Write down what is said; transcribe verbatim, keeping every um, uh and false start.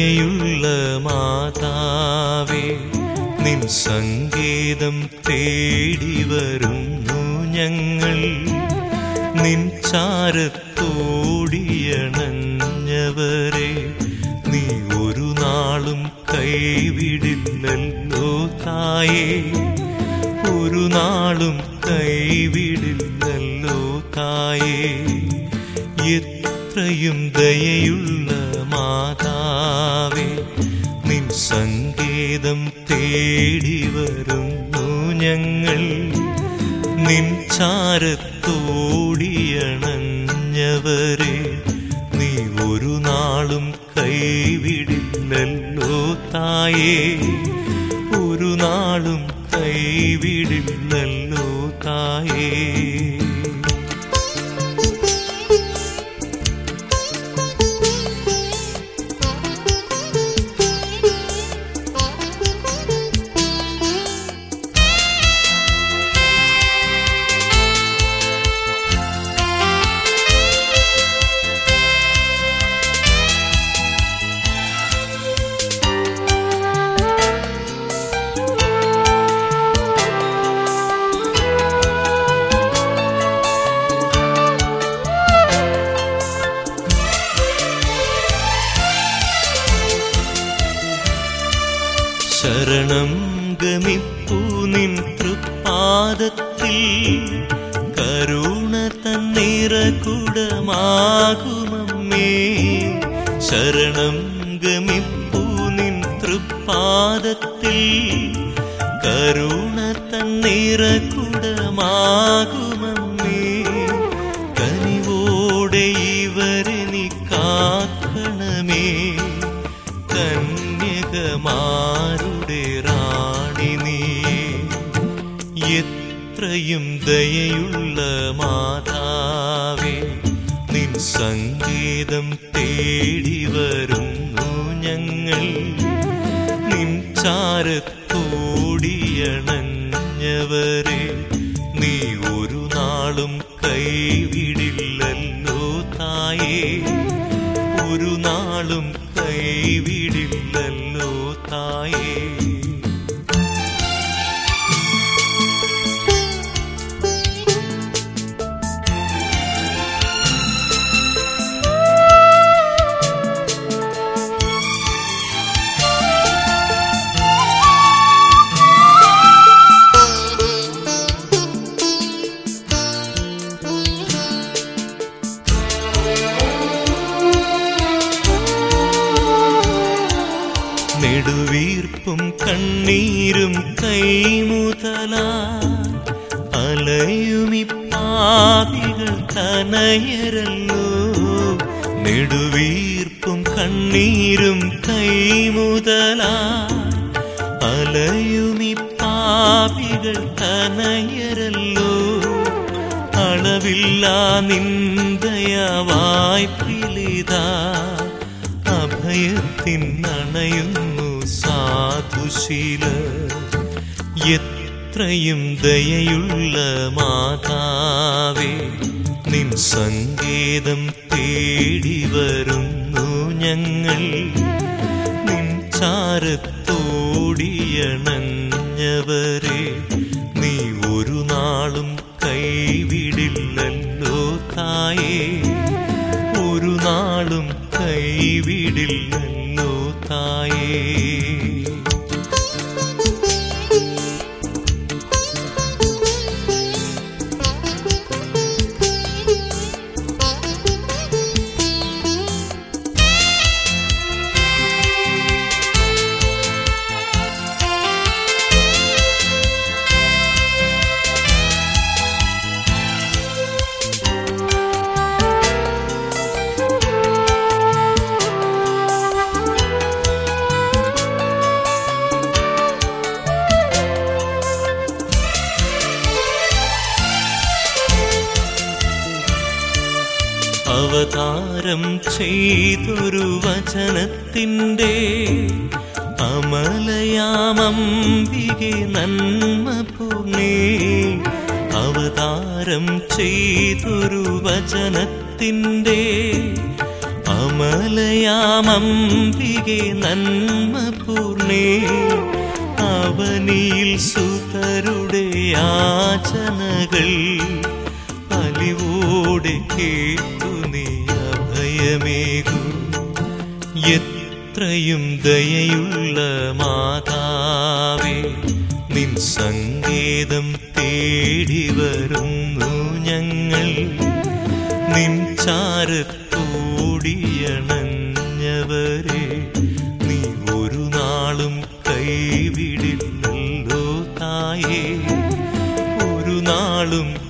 ദയയുള്ള മാതാവേ, നിൻ സങ്കേതം തേടി വരുന്നു ഞങ്ങൾ. നിൻ ചാരത്തോടിയണഞ്ഞവരെ നീ ഒരു നാളും കൈവിടില്ലല്ലോ തായേ, ഒരു നാളും കൈവിടില്ലല്ലോ തായേ. എത്രയും ദയയുള്ള മാതാവേ, നിൻ സങ്കേതം തേടി വരുന്നു ഞങ്ങൾ. നിൻ ചാരത്തോടിയണഞ്ഞവരെ നീ ഒരു നാളും കൈവിടില്ലല്ലോ തായേ, ഒരു നാളും കൈവിടില്ലല്ലോ തായേ. ശരണം ഗമിപ്പൂ നിൻ തൃപ്പാദത്തിൽ, കരുണ തന്നിറകുടമാകുമമ്മേ. ശരണം ഗമിപ്പൂ നിൻ തൃപ്പാദത്തിൽ, കരുണ തന്നിറകുടമാകുമമ്മേ. കനിവോടെ ഇവരെ നീ കാക്കണമേ, കന്യകമാരുടെ റാണി നീയേ. എത്രയും ദയയുള്ള മാതാവേ, നിൻ സങ്കേതം തേടി വരുന്നു ഞങ്ങൾ. നിൻ ചാരത്തോടിയണഞ്ഞവരെ നീ ഒരു നാളും കൈവിടില്ലല്ലോ തായേ, ഒരു നാളും കൈവിടില്ലല്ലോ തായേ. നെടുവീർപ്പും കണ്ണീരും കൈമുതലാ അലയുമി പാപികൾ തനയരല്ലോ. നെടുവീർപ്പും കണ്ണീരും കൈമുതലാ അലയുമി പാപികൾ തനയരല്ലോ. അളവില്ലാ നിന്ദയാ വായ്പിലിതാ അഭയത്തിനണയുന്നു സാധുശീല. എത്രയും ദയയുള്ള മാതാവേ, നിൻ സങ്കേതം തേടി വരുന്നു ഞങ്ങൾ. നിൻ ചാരത്തോടിയണഞ്ഞവരെ നീ ഒരു നാളും കൈവിടില്ലല്ലോ തായേ, ഒരു നാളും കൈവിടില്ലല്ലോ തായേ. അവതാരം ചെയ്തൊരു വചനത്തിൻ്റെ അമലയാമംബികെ നന്മ പൂർണ്ണേ. അവതാരം ചെയ്തൊരു വചനത്തിൻ്റെ അമലയാമംബികെ നന്മ പൂർണേ അവനിയിൽ സുതരുടെ യാചനകൾ അലിവോടെ കേട്ടു നീ അഭയമേകൂ. എത്രയും ദയയുള്ള മാതാവേ, നിൻ സങ്കേതം തേടി വരുന്നു ഞങ്ങൾ. നിൻ ചാരത്തോടിയണഞ്ഞവരെ നീ ഒരു നാളും കൈവിടില്ലല്ലോ തായേ, ഒരു നാളും